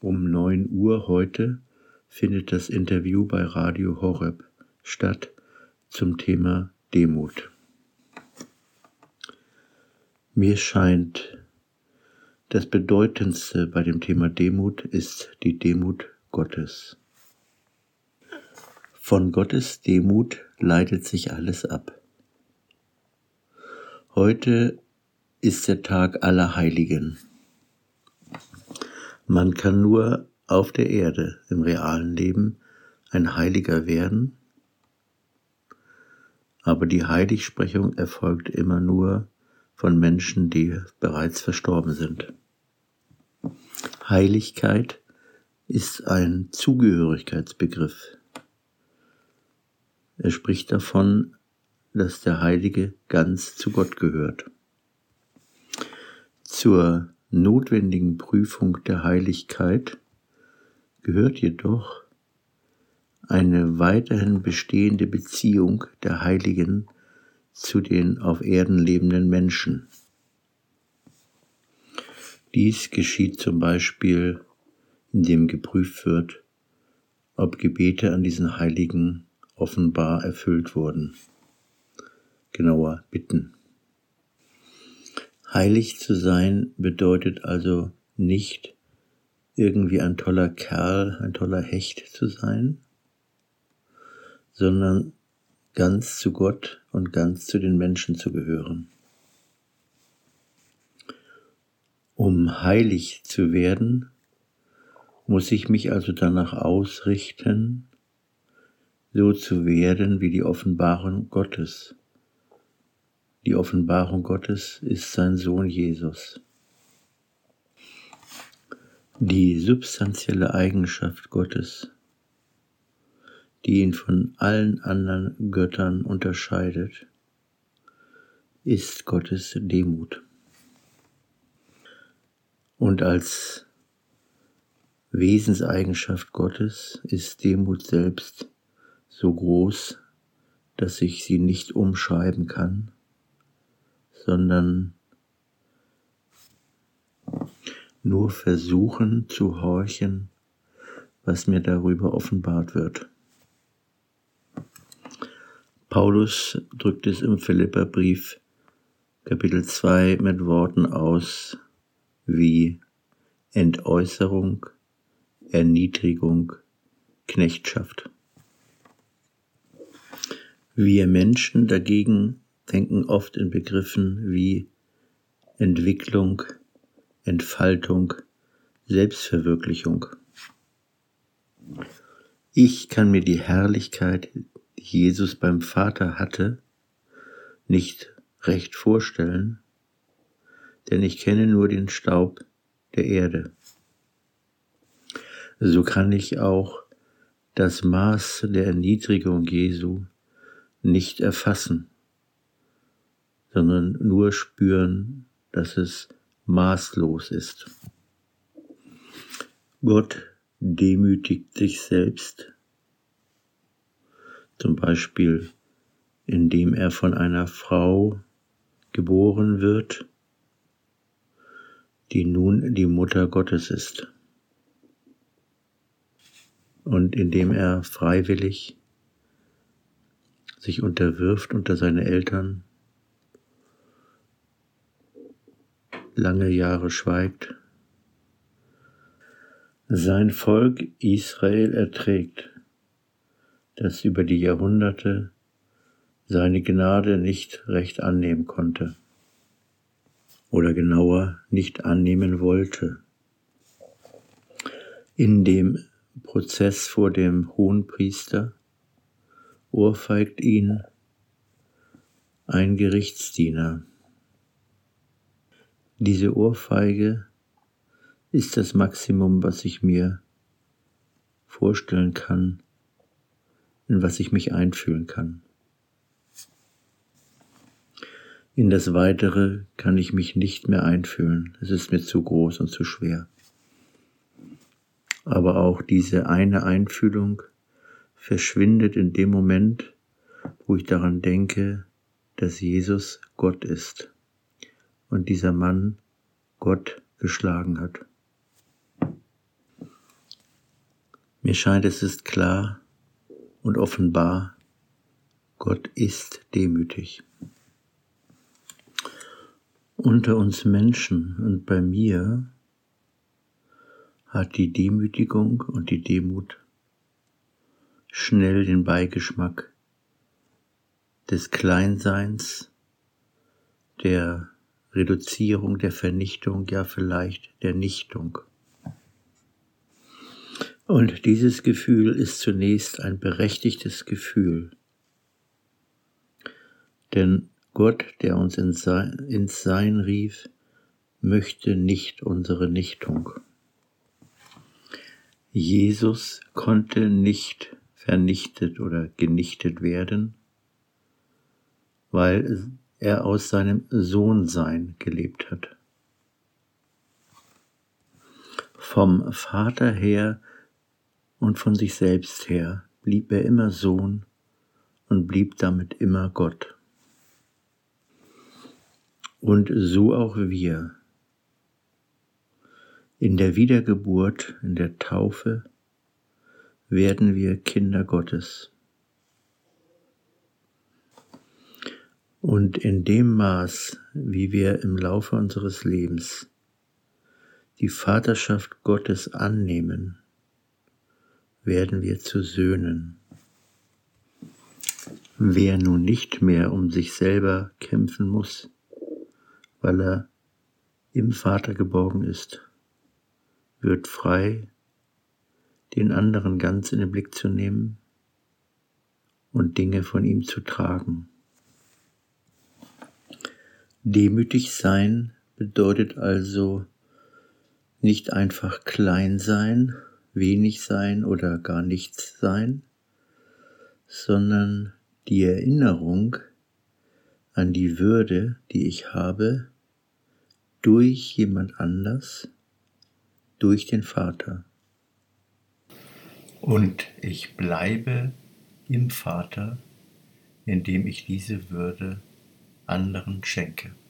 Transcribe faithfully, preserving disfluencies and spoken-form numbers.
Um neun Uhr heute findet das Interview bei Radio Horeb statt zum Thema Demut. Mir scheint, das Bedeutendste bei dem Thema Demut ist die Demut Gottes. Von Gottes Demut leitet sich alles ab. Heute ist der Tag aller Heiligen. Man kann nur auf der Erde, im realen Leben, ein Heiliger werden, aber die Heiligsprechung erfolgt immer nur von Menschen, die bereits verstorben sind. Heiligkeit ist ein Zugehörigkeitsbegriff. Er spricht davon, dass der Heilige ganz zu Gott gehört. Zur notwendigen Prüfung der Heiligkeit gehört jedoch eine weiterhin bestehende Beziehung der Heiligen zu den auf Erden lebenden Menschen. Dies geschieht zum Beispiel, indem geprüft wird, ob Gebete an diesen Heiligen offenbar erfüllt wurden. Genauer Bitten. Heilig zu sein bedeutet also nicht, irgendwie ein toller Kerl, ein toller Hecht zu sein, sondern ganz zu Gott und ganz zu den Menschen zu gehören. Um heilig zu werden, muss ich mich also danach ausrichten, so zu werden wie die Offenbarung Gottes. Die Offenbarung Gottes ist sein Sohn Jesus. Die substanzielle Eigenschaft Gottes, die ihn von allen anderen Göttern unterscheidet, ist Gottes Demut. Und als Wesenseigenschaft Gottes ist Demut selbst so groß, dass ich sie nicht umschreiben kann, sondern nur versuchen zu horchen, was mir darüber offenbart wird. Paulus drückt es im Philipperbrief Kapitel zwei mit Worten aus wie Entäußerung, Erniedrigung, Knechtschaft. Wir Menschen dagegen denken oft in Begriffen wie Entwicklung, Entfaltung, Selbstverwirklichung. Ich kann mir die Herrlichkeit, die Jesus beim Vater hatte, nicht recht vorstellen, denn ich kenne nur den Staub der Erde. So kann ich auch das Maß der Erniedrigung Jesu nicht erfassen, sondern nur spüren, dass es maßlos ist. Gott demütigt sich selbst, zum Beispiel indem er von einer Frau geboren wird, die nun die Mutter Gottes ist, und indem er freiwillig sich unterwirft unter seine Eltern, lange Jahre schweigt, sein Volk Israel erträgt, das über die Jahrhunderte seine Gnade nicht recht annehmen konnte oder genauer nicht annehmen wollte. In dem Prozess vor dem Hohenpriester ohrfeigt ihn ein Gerichtsdiener. Diese Ohrfeige ist das Maximum, was ich mir vorstellen kann, in was ich mich einfühlen kann. In das Weitere kann ich mich nicht mehr einfühlen, es ist mir zu groß und zu schwer. Aber auch diese eine Einfühlung verschwindet in dem Moment, wo ich daran denke, dass Jesus Gott ist und dieser Mann Gott geschlagen hat. Mir scheint, es ist klar und offenbar, Gott ist demütig. Unter uns Menschen und bei mir hat die Demütigung und die Demut schnell den Beigeschmack des Kleinseins, der Reduzierung, der Vernichtung, ja vielleicht der Nichtung. Und dieses Gefühl ist zunächst ein berechtigtes Gefühl. Denn Gott, der uns ins Sein rief, möchte nicht unsere Nichtung. Jesus konnte nicht vernichtet oder genichtet werden, weil er aus seinem Sohnsein gelebt hat. Vom Vater her und von sich selbst her blieb er immer Sohn und blieb damit immer Gott. Und so auch wir. In der Wiedergeburt, in der Taufe, werden wir Kinder Gottes. Und in dem Maß, wie wir im Laufe unseres Lebens die Vaterschaft Gottes annehmen, werden wir zu Söhnen. Wer nun nicht mehr um sich selber kämpfen muss, weil er im Vater geborgen ist, wird frei, den anderen ganz in den Blick zu nehmen und Dinge von ihm zu tragen. Demütig sein bedeutet also nicht einfach klein sein, wenig sein oder gar nichts sein, sondern die Erinnerung an die Würde, die ich habe, durch jemand anders, durch den Vater. Und ich bleibe im Vater, indem ich diese Würde anderen schenke.